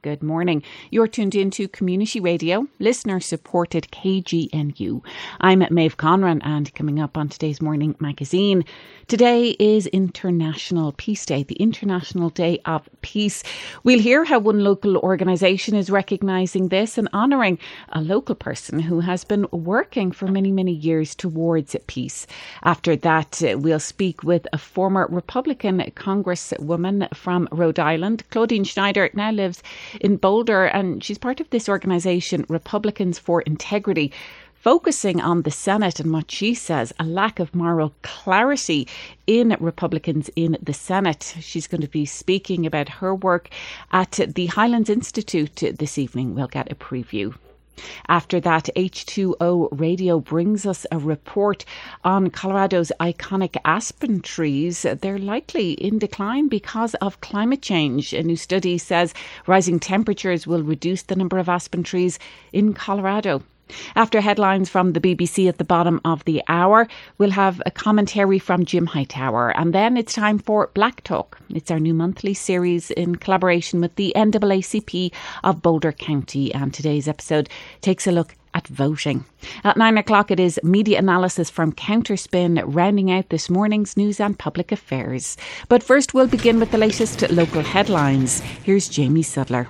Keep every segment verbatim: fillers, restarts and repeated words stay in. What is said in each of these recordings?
Good morning. You're tuned into Community Radio, listener-supported K G N U. I'm Maeve Conran, and coming up on today's Morning Magazine, today is International Peace Day, the International Day of Peace. We'll hear how one local organisation is recognising this and honouring a local person who has been working for many, many years towards peace. After that, we'll speak with a former Republican Congresswoman from Rhode Island. Claudine Schneider now lives in Boulder, and she's part of this organisation, Republicans for Integrity, focusing on the Senate and what she says, a lack of moral clarity in Republicans in the Senate. She's going to be speaking about her work at the Highlands Institute this evening. We'll get a preview. After that, H two O Radio brings us a report on Colorado's iconic aspen trees. They're likely in decline because of climate change. A new study says rising temperatures will reduce the number of aspen trees in Colorado. After headlines from the B B C at the bottom of the hour, we'll have a commentary from Jim Hightower. And then it's time for Black Talk. It's our new monthly series in collaboration with the N double A C P of Boulder County. And today's episode takes a look at voting. At nine o'clock, it is media analysis from Counterspin, rounding out this morning's news and public affairs. But first, we'll begin with the latest local headlines. Here's Jamie Sudler.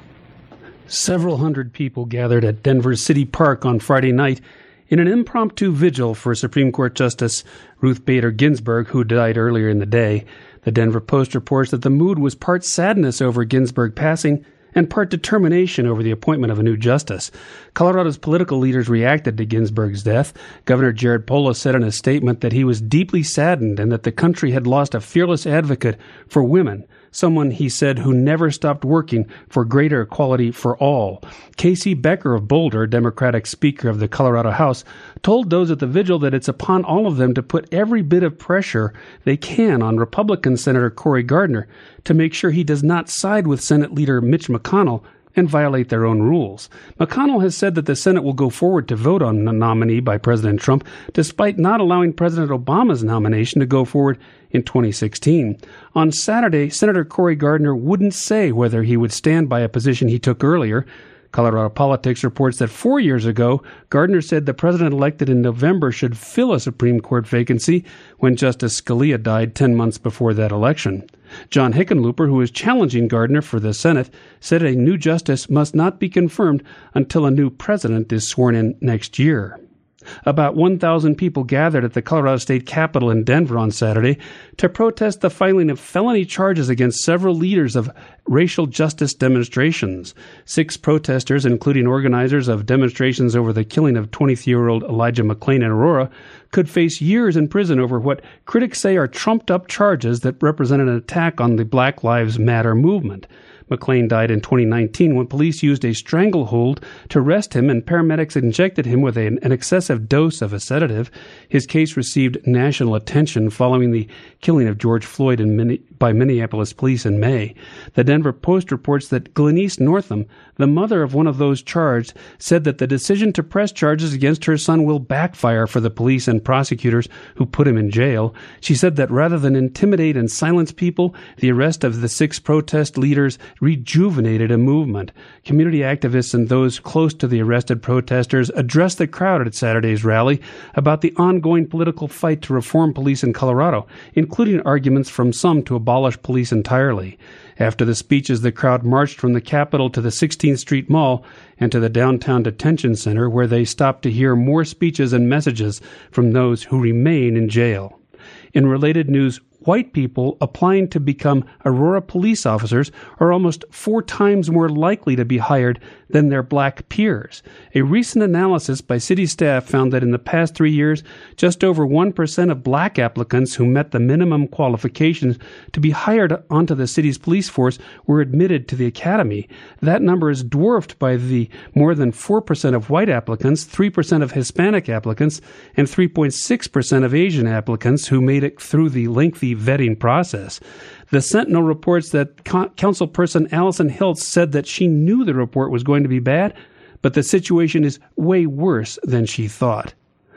Several hundred people gathered at Denver's City Park on Friday night in an impromptu vigil for Supreme Court Justice Ruth Bader Ginsburg, who died earlier in the day. The Denver Post reports that the mood was part sadness over Ginsburg passing and part determination over the appointment of a new justice. Colorado's political leaders reacted to Ginsburg's death. Governor Jared Polis said in a statement that he was deeply saddened and that the country had lost a fearless advocate for women, someone, he said, who never stopped working for greater equality for all. Casey Becker of Boulder, Democratic Speaker of the Colorado House, told those at the vigil that it's upon all of them to put every bit of pressure they can on Republican Senator Cory Gardner to make sure he does not side with Senate Leader Mitch McConnell and violate their own rules. McConnell has said that the Senate will go forward to vote on the nominee by President Trump, despite not allowing President Obama's nomination to go forward in twenty sixteen. On Saturday, Senator Cory Gardner wouldn't say whether he would stand by a position he took earlier. Colorado Politics reports that four years ago, Gardner said the president elected in November should fill a Supreme Court vacancy when Justice Scalia died ten months before that election. John Hickenlooper, who is challenging Gardner for the Senate, said a new justice must not be confirmed until a new president is sworn in next year. About one thousand people gathered at the Colorado State Capitol in Denver on Saturday to protest the filing of felony charges against several leaders of racial justice demonstrations. Six protesters, including organizers of demonstrations over the killing of twenty-three-year-old Elijah McClain in Aurora, could face years in prison over what critics say are trumped-up charges that represent an attack on the Black Lives Matter movement. McClain died in twenty nineteen when police used a stranglehold to arrest him and paramedics injected him with an, an excessive dose of a sedative. His case received national attention following the killing of George Floyd in Min- by Minneapolis police in May. The Denver Post reports that Glenise Northam, the mother of one of those charged, said that the decision to press charges against her son will backfire for the police and prosecutors who put him in jail. She said that rather than intimidate and silence people, the arrest of the six protest leaders rejuvenated a movement. Community activists and those close to the arrested protesters addressed the crowd at Saturday's rally about the ongoing political fight to reform police in Colorado, including arguments from some to abolish police entirely. After the speeches, the crowd marched from the Capitol to the sixteenth Street Mall and to the downtown detention center, where they stopped to hear more speeches and messages from those who remain in jail. In related news, white people applying to become Aurora police officers are almost four times more likely to be hired than their black peers. A recent analysis by city staff found that in the past three years, just over one percent of black applicants who met the minimum qualifications to be hired onto the city's police force were admitted to the academy. That number is dwarfed by the more than four percent of white applicants, three percent of Hispanic applicants, and three point six percent of Asian applicants who made it through the lengthy vetting process. The Sentinel reports that Con- Councilperson Allison Hiltz said that she knew the report was going to be bad, but the situation is way worse than she thought.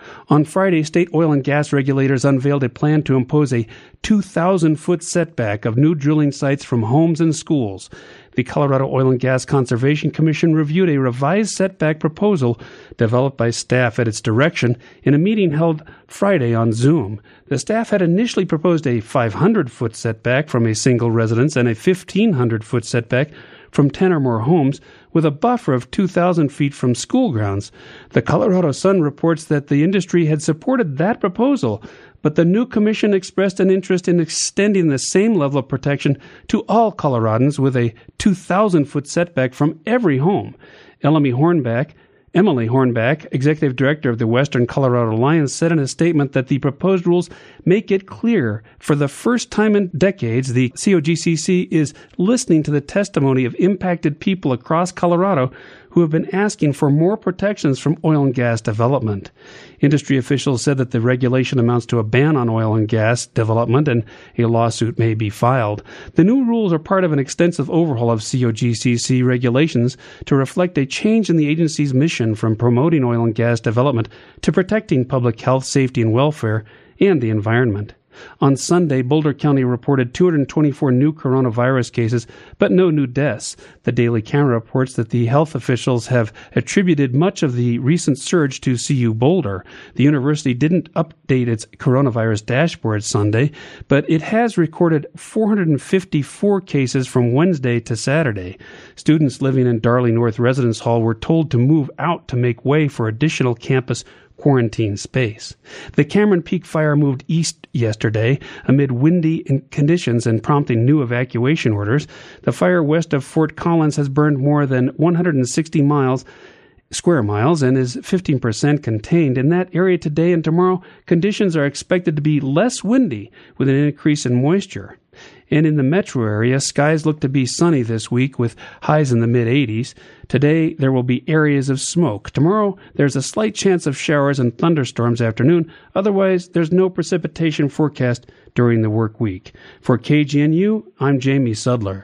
On Friday, state oil and gas regulators unveiled a plan to impose a two thousand foot setback of new drilling sites from homes and schools. The Colorado Oil and Gas Conservation Commission reviewed a revised setback proposal developed by staff at its direction in a meeting held Friday on Zoom. The staff had initially proposed a five hundred foot setback from a single residence and a fifteen hundred foot setback from ten or more homes, with a buffer of two thousand feet from school grounds. The Colorado Sun reports that the industry had supported that proposal, but the new commission expressed an interest in extending the same level of protection to all Coloradans with a two thousand foot setback from every home. Emily Hornback, Emily Hornback, executive director of the Western Colorado Alliance, said in a statement that the proposed rules make it clear for the first time in decades the C O G C C is listening to the testimony of impacted people across Colorado who have been asking for more protections from oil and gas development. Industry officials said that the regulation amounts to a ban on oil and gas development, and a lawsuit may be filed. The new rules are part of an extensive overhaul of C O G C C regulations to reflect a change in the agency's mission from promoting oil and gas development to protecting public health, safety, and welfare, and the environment. On Sunday, Boulder County reported two hundred twenty-four new coronavirus cases, but no new deaths. The Daily Camera reports that the health officials have attributed much of the recent surge to C U Boulder. The university didn't update its coronavirus dashboard Sunday, but it has recorded four hundred fifty-four cases from Wednesday to Saturday. Students living in Darley North Residence Hall were told to move out to make way for additional campus quarantine space. The Cameron Peak fire moved east yesterday amid windy conditions and prompting new evacuation orders. The fire west of Fort Collins has burned more than one hundred sixty miles square miles and is fifteen percent contained. In that area today and tomorrow, conditions are expected to be less windy with an increase in moisture. And in the metro area, skies look to be sunny this week with highs in the mid eighties. Today, there will be areas of smoke. Tomorrow, there's a slight chance of showers and thunderstorms afternoon. Otherwise, there's no precipitation forecast during the work week. For K G N U, I'm Jamie Sudler.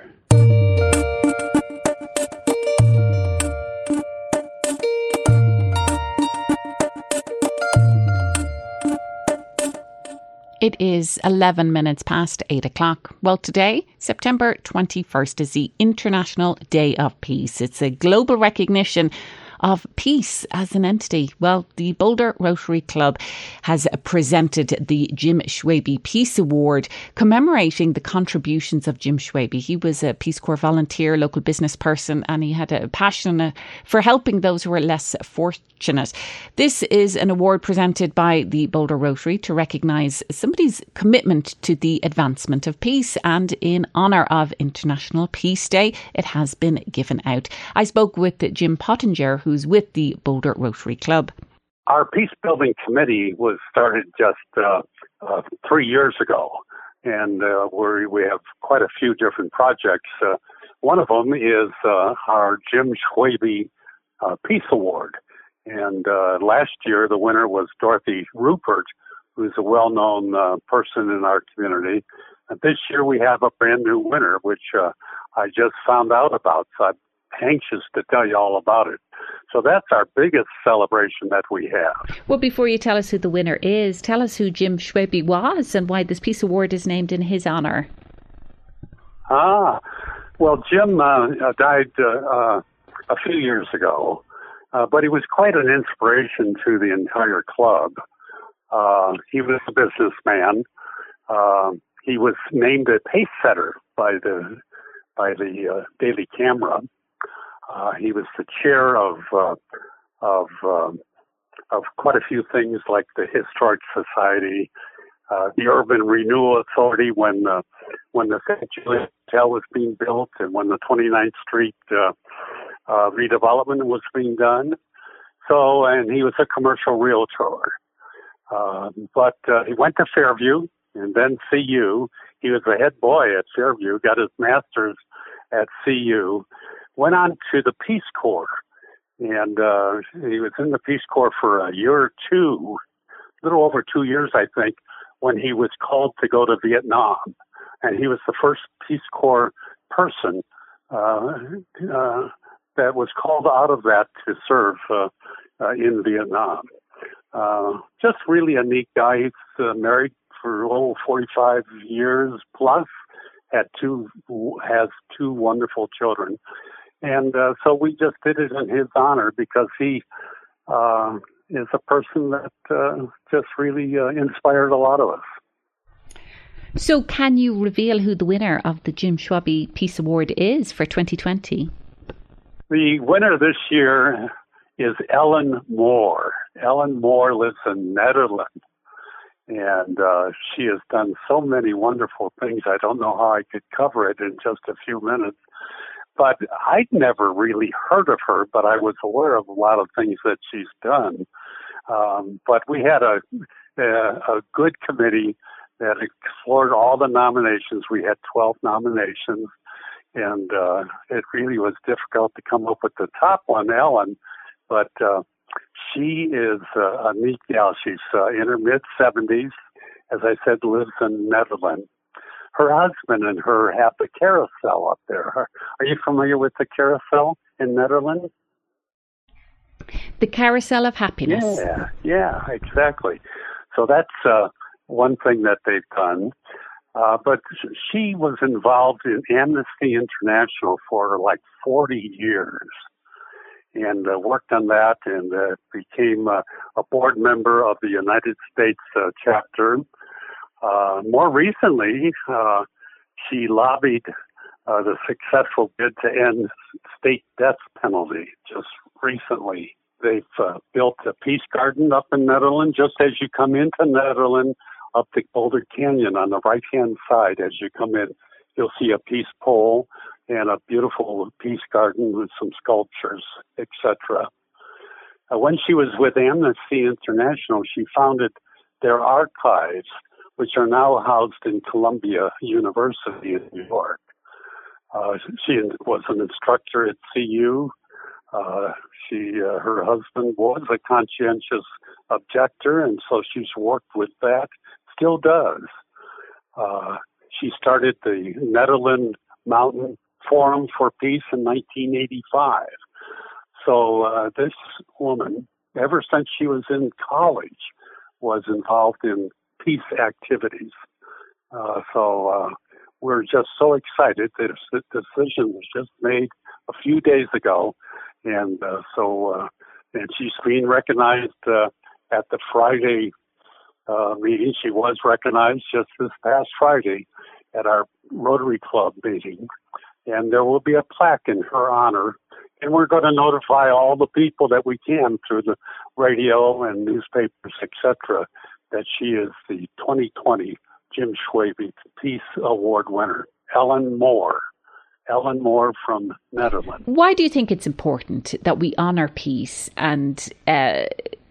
It is eleven minutes past eight o'clock. Well, today, September twenty-first, is the International Day of Peace. It's a global recognition of peace as an entity. Well, the Boulder Rotary Club has presented the Jim Schwabe Peace Award, commemorating the contributions of Jim Schwabe. He was a Peace Corps volunteer, local business person, and he had a passion for helping those who were less fortunate. This is an award presented by the Boulder Rotary to recognise somebody's commitment to the advancement of peace, and in honour of International Peace Day, it has been given out. I spoke with Jim Pottinger, who who's with the Boulder Rotary Club. Our peace building committee was started just uh, uh, three years ago, and uh, we we have quite a few different projects. Uh, one of them is uh, our Jim Schwabe uh, Peace Award, and uh, last year the winner was Dorothy Rupert, who's a well-known uh, person in our community. And this year we have a brand new winner, which uh, I just found out about, so I'm anxious to tell you all about it. So that's our biggest celebration that we have. Well, before you tell us who the winner is, tell us who Jim Schwabe was and why this Peace Award is named in his honour. Ah, well, Jim uh, died uh, uh, a few years ago, uh, but he was quite an inspiration to the entire club. Uh, he was a businessman. Uh, he was named a pace setter by the by the uh, Daily Camera. Uh, he was the chair of uh, of uh, of quite a few things like the Historic Society, uh, the Urban Renewal Authority when uh, when the Saint Julian Hotel was being built, and when the twenty-ninth Street uh, uh, redevelopment was being done. So, and he was a commercial realtor. Uh, but uh, he went to Fairview and then C U. He was the head boy at Fairview, got his master's at C U. Went on to the Peace Corps, and uh, he was in the Peace Corps for a year or two, a little over two years, I think, when he was called to go to Vietnam. And he was the first Peace Corps person uh, uh, that was called out of that to serve uh, uh, in Vietnam. Uh, just really a neat guy. He's uh, married for oh, forty-five years plus, had two, has two wonderful children. And uh, so we just did it in his honor because he uh, is a person that uh, just really uh, inspired a lot of us. So can you reveal who the winner of the Jim Schwabe Peace Award is for twenty twenty? The winner this year is Ellen Moore. Ellen Moore lives in Netherlands, and uh, she has done so many wonderful things. I don't know how I could cover it in just a few minutes, but I'd never really heard of her, but I was aware of a lot of things that she's done. Um, but we had a, a, a good committee that explored all the nominations. We had twelve nominations, and uh, it really was difficult to come up with the top one, Ellen. But uh, she is uh, a neat gal. She's uh, in her mid-seventies. As I said, lives in Netherlands. Her husband and her have the carousel up there. Are you familiar with the carousel in Netherlands? The Carousel of Happiness. Yeah, yeah, exactly. So that's uh, one thing that they've done. Uh, but she was involved in Amnesty International for like forty years. And uh, worked on that and uh, became uh, a board member of the United States uh, chapter. Uh, more recently, uh, she lobbied uh, the successful bid to end state death penalty just recently. They've uh, built a peace garden up in Netherlands. Just as you come into Netherlands, up the Boulder Canyon on the right-hand side, as you come in, you'll see a peace pole and a beautiful peace garden with some sculptures, et cetera. Uh, when she was with Amnesty International, she founded their archives, which are now housed in Columbia University in New York. Uh, she was an instructor at C U. Uh, she, uh, her husband was a conscientious objector, and so she's worked with that, still does. Uh, she started the Netherlands Mountain Forum for Peace in nineteen eighty-five. So uh, this woman, ever since she was in college, was involved in peace activities. Uh, so uh, we're just so excited that the decision was just made a few days ago, and uh, so uh, and she's being recognized uh, at the Friday uh, meeting. She was recognized just this past Friday at our Rotary Club meeting. And there will be a plaque in her honor. And we're going to notify all the people that we can through the radio and newspapers, et cetera, that she is the twenty twenty Jim Schwabe Peace Award winner, Ellen Moore. Ellen Moore from Netherlands. Why do you think it's important that we honour peace and uh,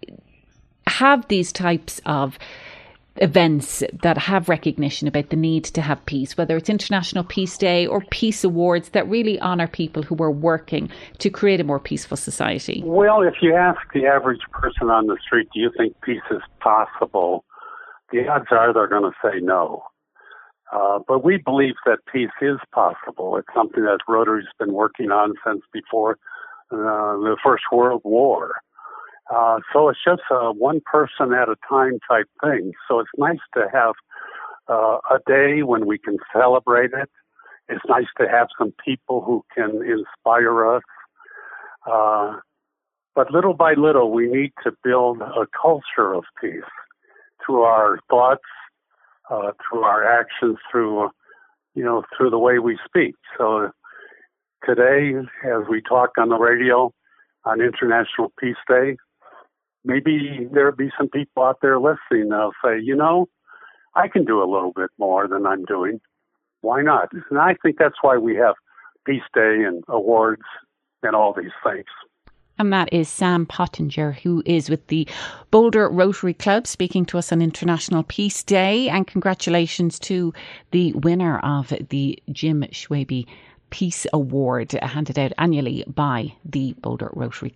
have these types of events that have recognition about the need to have peace, whether it's International Peace Day or peace awards that really honour people who are working to create a more peaceful society? Well, if you ask the average person on the street, do you think peace is possible? The odds are they're going to say no. Uh, but we believe that peace is possible. It's something that Rotary's been working on since before uh, the First World War. Uh, so it's just a one person at a time type thing. So it's nice to have uh, a day when we can celebrate it. It's nice to have some people who can inspire us. Uh, but little by little, we need to build a culture of peace through our thoughts, uh, through our actions, through, you know, through the way we speak. So today, as we talk on the radio on International Peace Day, maybe there'll be some people out there listening that'll say, you know, I can do a little bit more than I'm doing. Why not? And I think that's why we have Peace Day and awards and all these things. And that is Sam Pottinger, who is with the Boulder Rotary Club, speaking to us on International Peace Day. And congratulations to the winner of the Jim Schwabe Peace Award, handed out annually by the Boulder Rotary Club.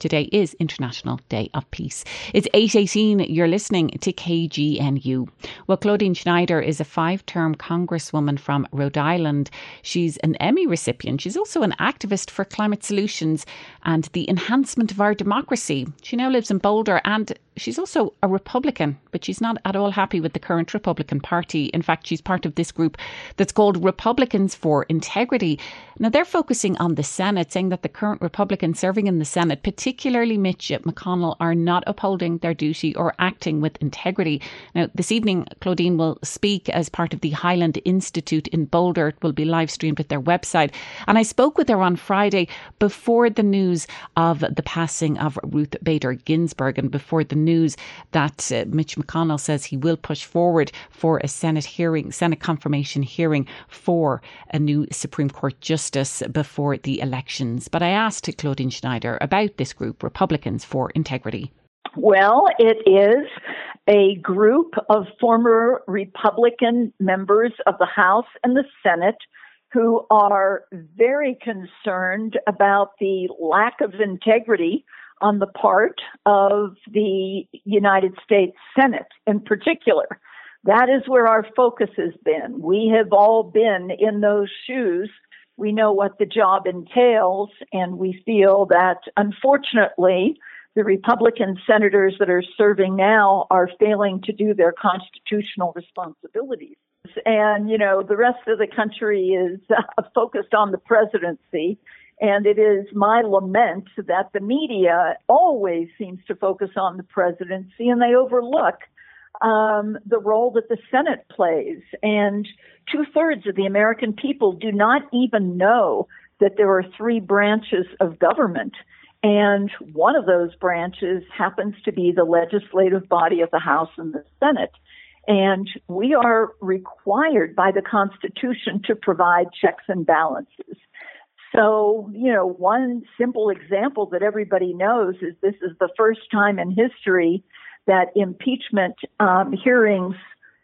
today is International Day of Peace. It's eight eighteen, you're listening to K G N U. Well, Claudine Schneider is a five-term congresswoman from Rhode Island. She's an Emmy recipient. She's also an activist for climate solutions and the enhancement of our democracy. She now lives in Boulder, and she's also a Republican, but she's not at all happy with the current Republican Party. In fact, she's part of this group that's called Republicans for Integrity. Now, they're focusing on the Senate, saying that the current Republicans serving in the Senate, particularly Mitch McConnell, are not upholding their duty or acting with integrity. Now, this evening, Claudine will speak as part of the Highland Institute in Boulder. It will be live streamed at their website. And I spoke with her on Friday before the news of the passing of Ruth Bader Ginsburg and before the news that uh, Mitch McConnell says he will push forward for a Senate hearing, Senate confirmation hearing for a new Supreme Court justice before the elections. But I asked Claudine Schneider about this group, Republicans for Integrity. Well, it is a group of former Republican members of the House and the Senate who are very concerned about the lack of integrity on the part of the United States Senate in particular. That is where our focus has been. We have all been in those shoes. We know what the job entails, and we feel that, unfortunately, the Republican senators that are serving now are failing to do their constitutional responsibilities. And, you know, the rest of the country is uh, focused on the presidency. And it is my lament that the media always seems to focus on the presidency, and they overlook um, the role that the Senate plays. And two-thirds of the American people do not even know that there are three branches of government. And one of those branches happens to be the legislative body of the House and the Senate. And we are required by the Constitution to provide checks and balances. So, you know, one simple example that everybody knows is this is the first time in history that impeachment um, hearings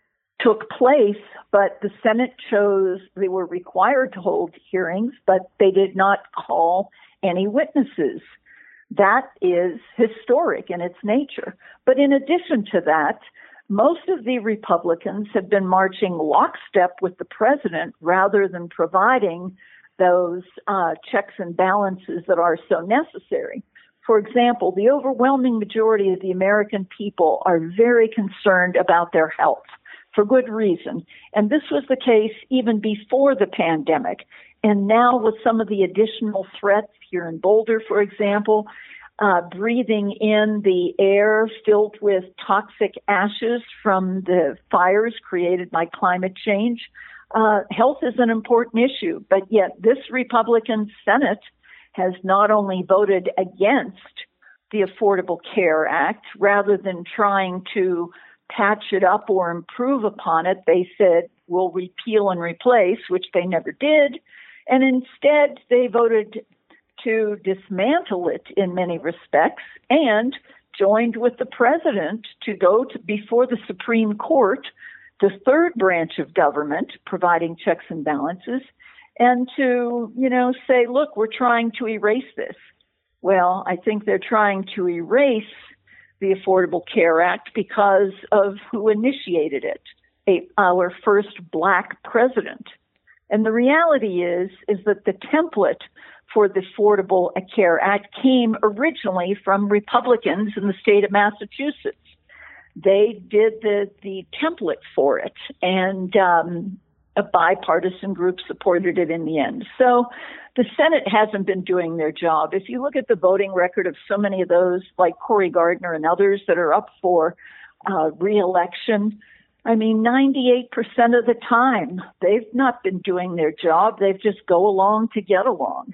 took place, but the Senate chose, they were required to hold hearings, but they did not call any witnesses. That is historic in its nature. But in addition to that, most of the Republicans have been marching lockstep with the president rather than providing those uh, checks and balances that are so necessary. For example, the overwhelming majority of the American people are very concerned about their health for good reason. And this was the case even before the pandemic. And now with some of the additional threats here in Boulder, for example, uh, breathing in the air filled with toxic ashes from the fires created by climate change, Uh, health is an important issue, but yet this Republican Senate has not only voted against the Affordable Care Act, rather than trying to patch it up or improve upon it, they said, we'll repeal and replace, which they never did. And instead, they voted to dismantle it in many respects and joined with the president to go to before the Supreme Court, the third branch of government, providing checks and balances, and to, you know, say, look, we're trying to erase this. Well, I think they're trying to erase the Affordable Care Act because of who initiated it, a, our first black president. And the reality is, is that the template for the Affordable Care Act came originally from Republicans in the state of Massachusetts. They did the, the template for it, and um, a bipartisan group supported it in the end. So the Senate hasn't been doing their job. If you look at the voting record of so many of those, like Cory Gardner and others that are up for uh, re-election, I mean, ninety-eight percent of the time, they've not been doing their job. They've just go along to get along.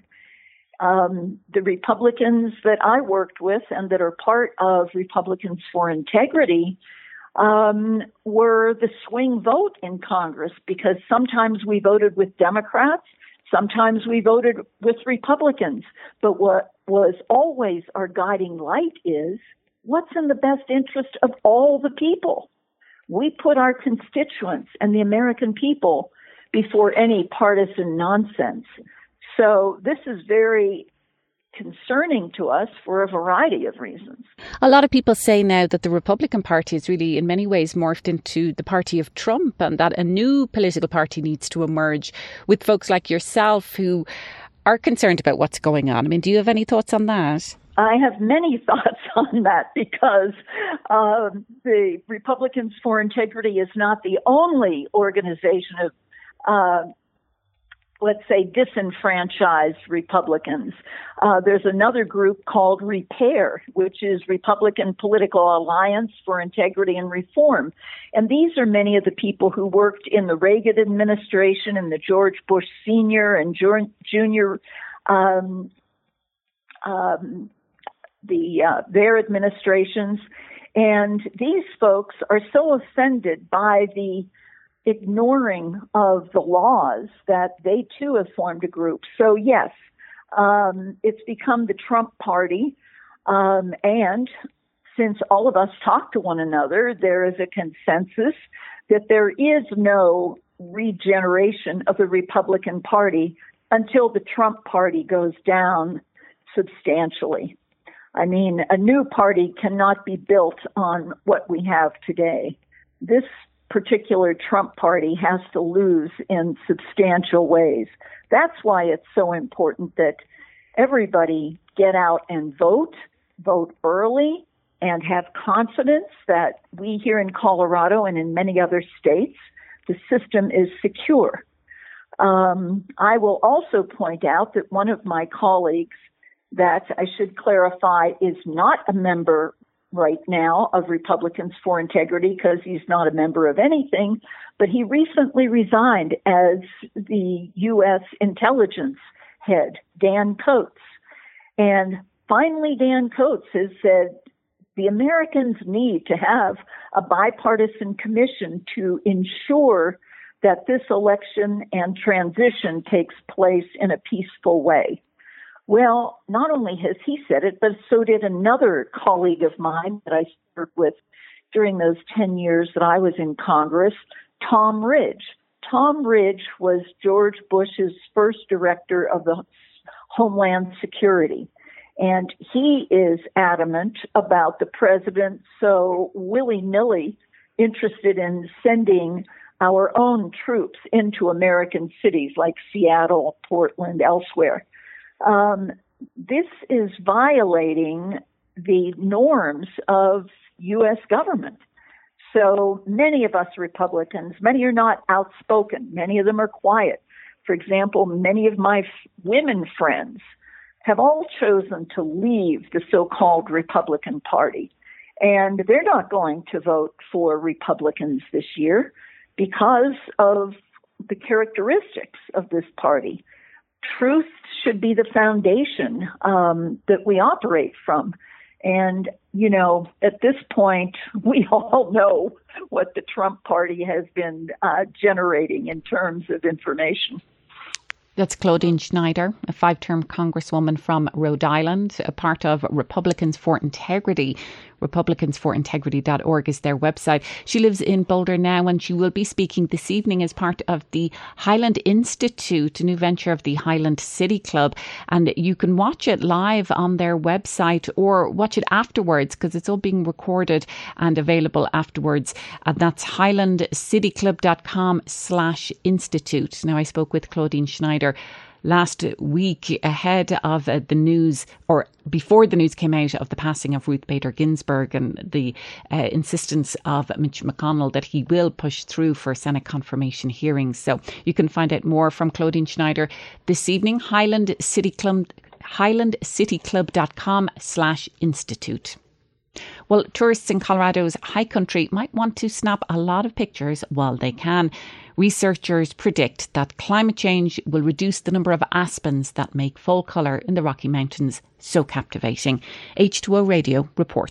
Um, the Republicans that I worked with and that are part of Republicans for Integrity um, were the swing vote in Congress, because sometimes we voted with Democrats, sometimes we voted with Republicans. But what was always our guiding light is what's in the best interest of all the people. We put our constituents and the American people before any partisan nonsense. So this is very concerning to us for a variety of reasons. A lot of people say now that the Republican Party is really in many ways morphed into the party of Trump, and that a new political party needs to emerge with folks like yourself who are concerned about what's going on. I mean, do you have any thoughts on that? I have many thoughts on that because uh, the Republicans for Integrity is not the only organization of uh, let's say, disenfranchised Republicans. Uh, there's another group called REPAIR, which is Republican Political Alliance for Integrity and Reform. And these are many of the people who worked in the Reagan administration and the George Bush Senior and Junior, um, um, the uh, their administrations. And these folks are so offended by the ignoring of the laws that they too have formed a group. So yes, um, it's become the Trump party. Um, and since all of us talk to one another, there is a consensus that there is no regeneration of the Republican Party until the Trump party goes down substantially. I mean, a new party cannot be built on what we have today. This particular Trump party has to lose in substantial ways. That's why it's so important that everybody get out and vote, vote early, and have confidence that we here in Colorado and in many other states, the system is secure. Um, I will also point out that one of my colleagues that I should clarify is not a member right now of Republicans for Integrity because he's not a member of anything, but he recently resigned as the U S intelligence head, Dan Coats. And finally, Dan Coats has said the Americans need to have a bipartisan commission to ensure that this election and transition takes place in a peaceful way. Well, not only has he said it, but so did another colleague of mine that I served with during those ten years that I was in Congress, Tom Ridge. Tom Ridge was George Bush's first director of the Homeland Security. And he is adamant about the president so willy-nilly interested in sending our own troops into American cities like Seattle, Portland, elsewhere. Um, this is violating the norms of U S government. So many of us Republicans, many are not outspoken. Many of them are quiet. For example, many of my f- women friends have all chosen to leave the so-called Republican Party. And they're not going to vote for Republicans this year because of the characteristics of this party. Truth should be the foundation um, that we operate from. And, you know, at this point, we all know what the Trump party has been uh, generating in terms of information. That's Claudine Schneider, a five-term congresswoman from Rhode Island, a part of Republicans for Integrity. republicans for integrity dot org is their website. She lives in Boulder now, and she will be speaking this evening as part of the Highland Institute, a new venture of the Highland City Club. And you can watch it live on their website or watch it afterwards because it's all being recorded and available afterwards. And that's highland city club dot com slash institute. Now, I spoke with Claudine Schneider last week ahead of uh, the news, or before the news came out of the passing of Ruth Bader Ginsburg and the uh, insistence of Mitch McConnell that he will push through for Senate confirmation hearings. So you can find out more from Claudine Schneider this evening. Highland City Club, highland city club dot com slash institute. Well, tourists in Colorado's high country might want to snap a lot of pictures while they can. Researchers predict that climate change will reduce the number of aspens that make fall colour in the Rocky Mountains so captivating. H two O Radio reports.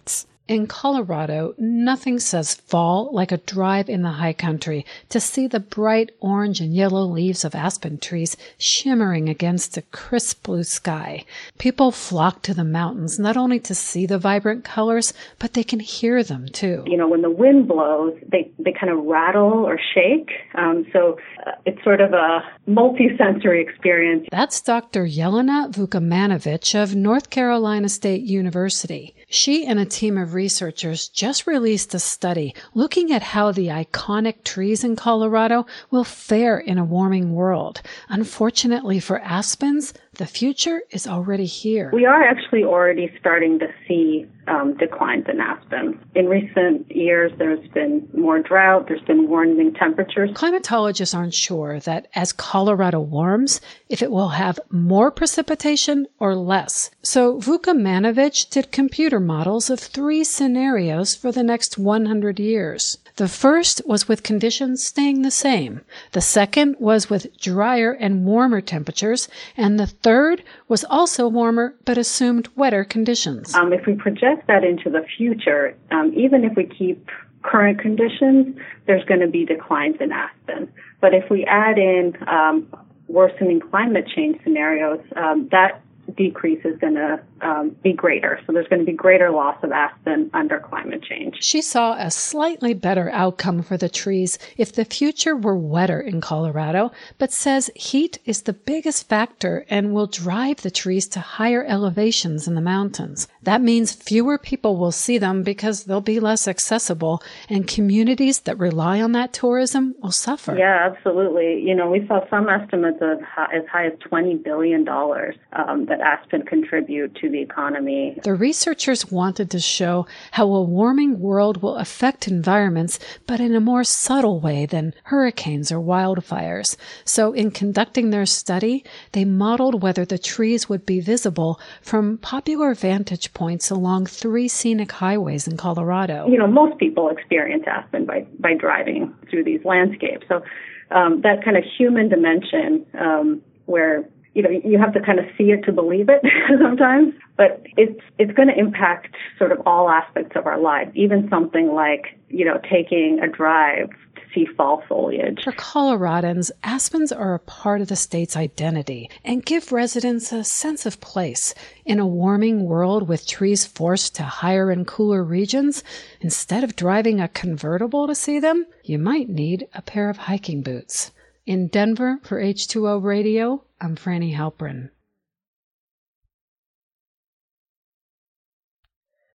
In Colorado, nothing says fall like a drive in the high country to see the bright orange and yellow leaves of aspen trees shimmering against a crisp blue sky. People flock to the mountains not only to see the vibrant colors, but they can hear them too. You know, when the wind blows, they, they kind of rattle or shake. Um, so uh, it's sort of a multi-sensory experience. That's Doctor Jelena Vukamanovich of North Carolina State University. She and a team of researchers just released a study looking at how the iconic trees in Colorado will fare in a warming world. Unfortunately for aspens, the future is already here. We are actually already starting to see um, declines in aspens. In recent years, there's been more drought, there's been warming temperatures. Climatologists aren't sure that as Colorado warms, if it will have more precipitation or less. So Vukamanovich did computer models of three scenarios for the next one hundred years. The first was with conditions staying the same. The second was with drier and warmer temperatures. And the third was also warmer but assumed wetter conditions. Um, if we project that into the future, um, even if we keep current conditions, there's going to be declines in aspen. But if we add in um, worsening climate change scenarios, um, that decrease is going to um, be greater. So there's going to be greater loss of aspen under climate change. She saw a slightly better outcome for the trees if the future were wetter in Colorado, but says heat is the biggest factor and will drive the trees to higher elevations in the mountains. That means fewer people will see them because they'll be less accessible, and communities that rely on that tourism will suffer. Yeah, absolutely. You know, we saw some estimates of as high as twenty billion dollars um, that aspen contribute to the economy. The researchers wanted to show how a warming world will affect environments, but in a more subtle way than hurricanes or wildfires. So in conducting their study, they modeled whether the trees would be visible from popular vantage points along three scenic highways in Colorado. You know, most people experience aspen by, by driving through these landscapes. So um, that kind of human dimension um, where you know, you have to kind of see it to believe it sometimes, but it's it's going to impact sort of all aspects of our lives, even something like, you know, taking a drive to see fall foliage. For Coloradans, aspens are a part of the state's identity and give residents a sense of place. In a warming world with trees forced to higher and cooler regions, instead of driving a convertible to see them, you might need a pair of hiking boots. In Denver, for H two O Radio, I'm Franny Halpern.